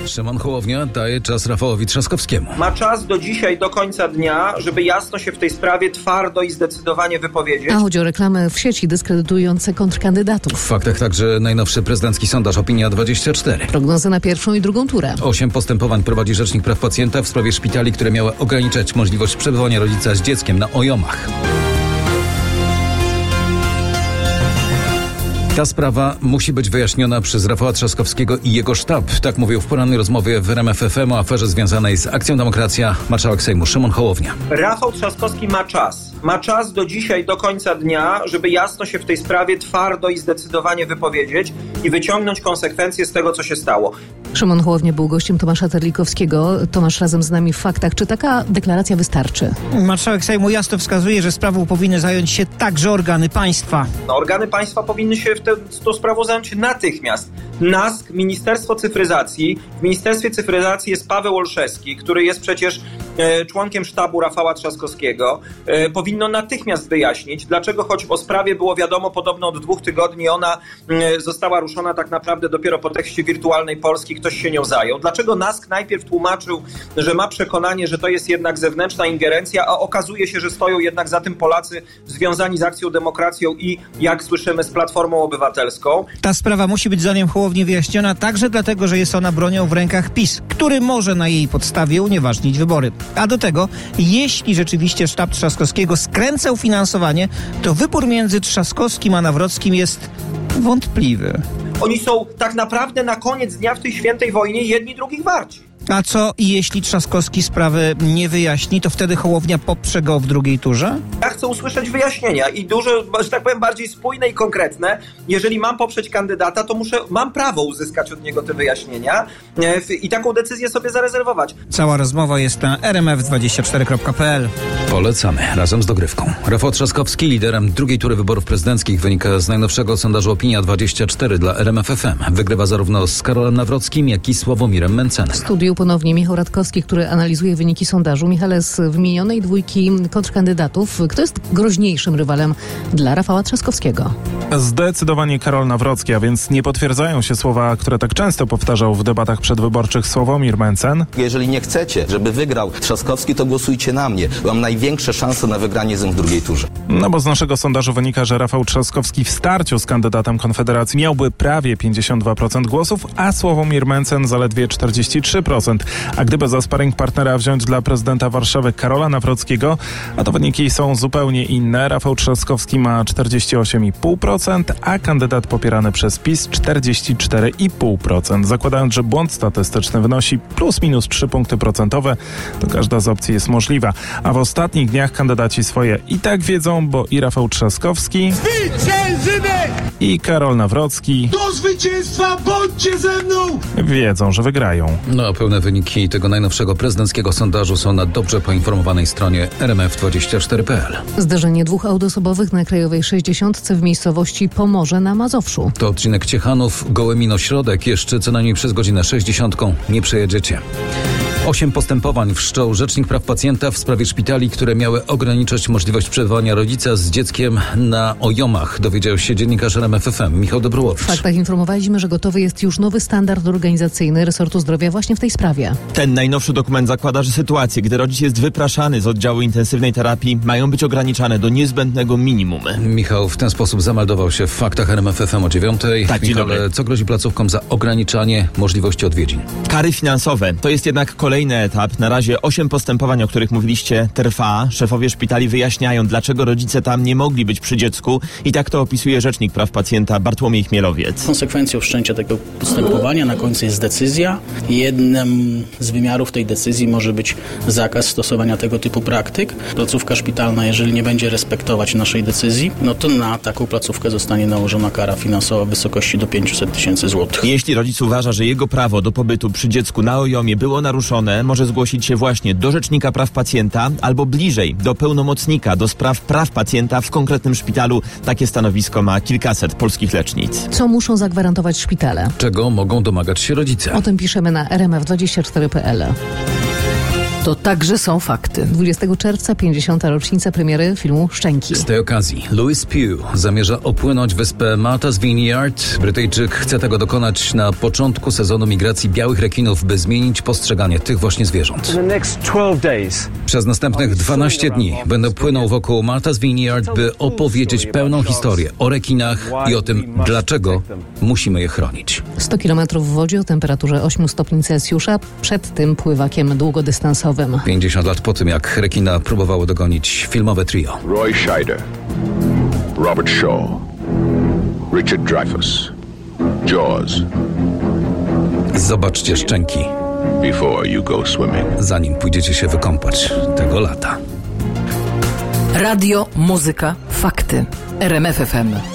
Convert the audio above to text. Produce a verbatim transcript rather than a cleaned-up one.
Szymon Hołownia daje czas Rafałowi Trzaskowskiemu. Ma czas do dzisiaj, do końca dnia, żeby jasno się w tej sprawie twardo i zdecydowanie wypowiedzieć. A chodzi o reklamy w sieci dyskredytujące kontrkandydatów. W faktach także najnowszy prezydencki sondaż Opinia dwadzieścia cztery. Prognozy na pierwszą i drugą turę. Osiem postępowań prowadzi Rzecznik Praw Pacjenta w sprawie szpitali, które miały ograniczać możliwość przebywania rodzica z dzieckiem na ojomach. Ta sprawa musi być wyjaśniona przez Rafała Trzaskowskiego i jego sztab. Tak mówił w porannej rozmowie w R M F F M o aferze związanej z Akcją Demokracja marszałek Sejmu Szymon Hołownia. Rafał Trzaskowski ma czas. Ma czas do dzisiaj, do końca dnia, żeby jasno się w tej sprawie twardo i zdecydowanie wypowiedzieć i wyciągnąć konsekwencje z tego, co się stało. Szymon Hołownia był gościem Tomasza Terlikowskiego. Tomasz razem z nami w faktach. Czy taka deklaracja wystarczy? Marszałek Sejmu jasno wskazuje, że sprawą powinny zająć się także organy państwa. No, organy państwa powinny się w tę sprawę zająć natychmiast. N A S K, Ministerstwo Cyfryzacji. W Ministerstwie Cyfryzacji jest Paweł Olszewski, który jest przecież e, członkiem sztabu Rafała Trzaskowskiego. E, powinno natychmiast wyjaśnić, dlaczego choć o sprawie było wiadomo podobno od dwóch tygodni, ona e, została ruszona tak naprawdę dopiero po tekście Wirtualnej Polski, ktoś się nią zajął. Dlaczego N A S K najpierw tłumaczył, że ma przekonanie, że to jest jednak zewnętrzna ingerencja, a okazuje się, że stoją jednak za tym Polacy związani z Akcją Demokracją i, jak słyszymy, z Platformą Obywatelską. Ta sprawa musi być zdaniem Hołowni wyjaśniona także dlatego, że jest ona bronią w rękach PiS, który może na jej podstawie unieważnić wybory. A do tego, jeśli rzeczywiście sztab Trzaskowskiego skręcał finansowanie, to wybór między Trzaskowskim a Nawrockim jest wątpliwy. Oni są tak naprawdę na koniec dnia w tej świętej wojnie jedni drugich warci. A co jeśli Trzaskowski sprawy nie wyjaśni, to wtedy Hołownia poprze go w drugiej turze? Ja chcę usłyszeć wyjaśnienia i duże, że tak powiem, bardziej spójne i konkretne. Jeżeli mam poprzeć kandydata, to muszę, mam prawo uzyskać od niego te wyjaśnienia i taką decyzję sobie zarezerwować. Cała rozmowa jest na r m f dwadzieścia cztery kropka p l. Polecamy razem z dogrywką. Rafał Trzaskowski liderem drugiej tury wyborów prezydenckich wynika z najnowszego sondażu Opinia dwadzieścia cztery dla R M F F M. Wygrywa zarówno z Karolem Nawrockim, jak i Sławomirem Mencenem. W studiu ponownie Michał Radkowski, który analizuje wyniki sondażu. Michale, z wymienionej dwójki kontrkandydatów, kto jest groźniejszym rywalem dla Rafała Trzaskowskiego? Zdecydowanie Karol Nawrocki, a więc nie potwierdzają się słowa, które tak często powtarzał w debatach przedwyborczych Sławomir Mencen. Jeżeli nie chcecie, żeby wygrał Trzaskowski, to głosujcie na mnie. Mam największe szanse na wygranie z nim w drugiej turze. No bo z naszego sondażu wynika, że Rafał Trzaskowski w starciu z kandydatem Konfederacji miałby prawie pięćdziesiąt dwa procent głosów, a Sławomir Mencen zaledwie czterdzieści trzy procent. A gdyby za sparring partnera wziąć dla prezydenta Warszawy Karola Nawrockiego, a to wyniki są zupełnie inne. Rafał Trzaskowski ma czterdzieści osiem i pół procent, a kandydat popierany przez PiS czterdzieści cztery i pół procent. Zakładając, że błąd statystyczny wynosi plus minus trzy punkty procentowe, to każda z opcji jest możliwa. A w ostatnich dniach kandydaci swoje i tak wiedzą, bo i Rafał Trzaskowski, i Karol Nawrocki do zwycięstwa bądźcie ze mną! Wiedzą, że wygrają. No a pełne wyniki tego najnowszego prezydenckiego sondażu są na dobrze poinformowanej stronie r m f dwadzieścia cztery kropka p l. Zdarzenie dwóch aut osobowych na Krajowej sześćdziesiątce w miejscowości Pomorze na Mazowszu. To odcinek Ciechanów, Gołęmino-Środek. Jeszcze co najmniej przez godzinę sześćdziesiątką nie przejedziecie. Osiem postępowań wszczął Rzecznik Praw Pacjenta w sprawie szpitali, które miały ograniczać możliwość przebywania rodzica z dzieckiem na ojomach. Dowiedział się dziennikarz R M F F M Michał Dobrołowicz. W faktach informowaliśmy, że gotowy jest już nowy standard organizacyjny resortu zdrowia właśnie w tej sprawie. Ten najnowszy dokument zakłada, że sytuacje, gdy rodzic jest wypraszany z oddziału intensywnej terapii, mają być ograniczane do niezbędnego minimum. Michał w ten sposób zameldował się w faktach R M F F M o dziewiątej. Tak, Michale, co grozi placówkom za ograniczanie możliwości odwiedzin? Kary finansowe. To jest jednak kolejny etap. Na razie osiem postępowań, o których mówiliście, trwa. Szefowie szpitali wyjaśniają, dlaczego rodzice tam nie mogli być przy dziecku i tak to opisuje Rzecznik Praw Pacjenta Bartłomiej Chmielowiec. Konsekwencją wszczęcia tego postępowania na końcu jest decyzja. Jednym z wymiarów tej decyzji może być zakaz stosowania tego typu praktyk. Placówka szpitalna, jeżeli nie będzie respektować naszej decyzji, no to na taką placówkę zostanie nałożona kara finansowa w wysokości do pięćset tysięcy złotych. Jeśli rodzic uważa, że jego prawo do pobytu przy dziecku na ojomie było naruszone, może zgłosić się właśnie do Rzecznika Praw Pacjenta albo bliżej do pełnomocnika do spraw praw pacjenta w konkretnym szpitalu. Takie stanowisko ma kilkaset polskich lecznic. Co muszą zagwarantować szpitale? Czego mogą domagać się rodzice? O tym piszemy na r m f dwadzieścia cztery kropka p l. To także są fakty. dwudziestego czerwca, pięćdziesiąta rocznica premiery filmu Szczęki. Z tej okazji Louis Pugh zamierza opłynąć wyspę Martha's Vineyard. Brytyjczyk chce tego dokonać na początku sezonu migracji białych rekinów, by zmienić postrzeganie tych właśnie zwierząt. Przez następnych dwanaście dni będę płynął wokół Martha's Vineyard, by opowiedzieć pełną historię o rekinach i o tym, dlaczego musimy je chronić. sto kilometrów w wodzie o temperaturze osiem stopni Celsjusza, przed tym pływakiem długodystansowym. pięćdziesiąt lat po tym, jak rekina próbowało dogonić filmowe trio. Roy Scheider, Robert Shaw, Richard Dreyfuss, Jaws. Zobaczcie Szczęki, Before you go swimming. zanim pójdziecie się wykąpać tego lata. Radio, muzyka, fakty. R M F F M.